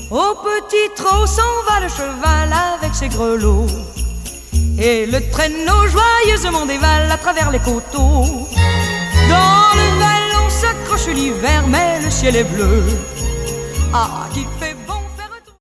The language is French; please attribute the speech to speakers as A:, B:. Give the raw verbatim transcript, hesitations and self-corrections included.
A: Au petit trot s'en va le cheval avec ses grelots, et le traîneau joyeusement dévale à travers les coteaux. Dans le vallon s'accroche l'hiver, mais le ciel est bleu. Ah, qui fait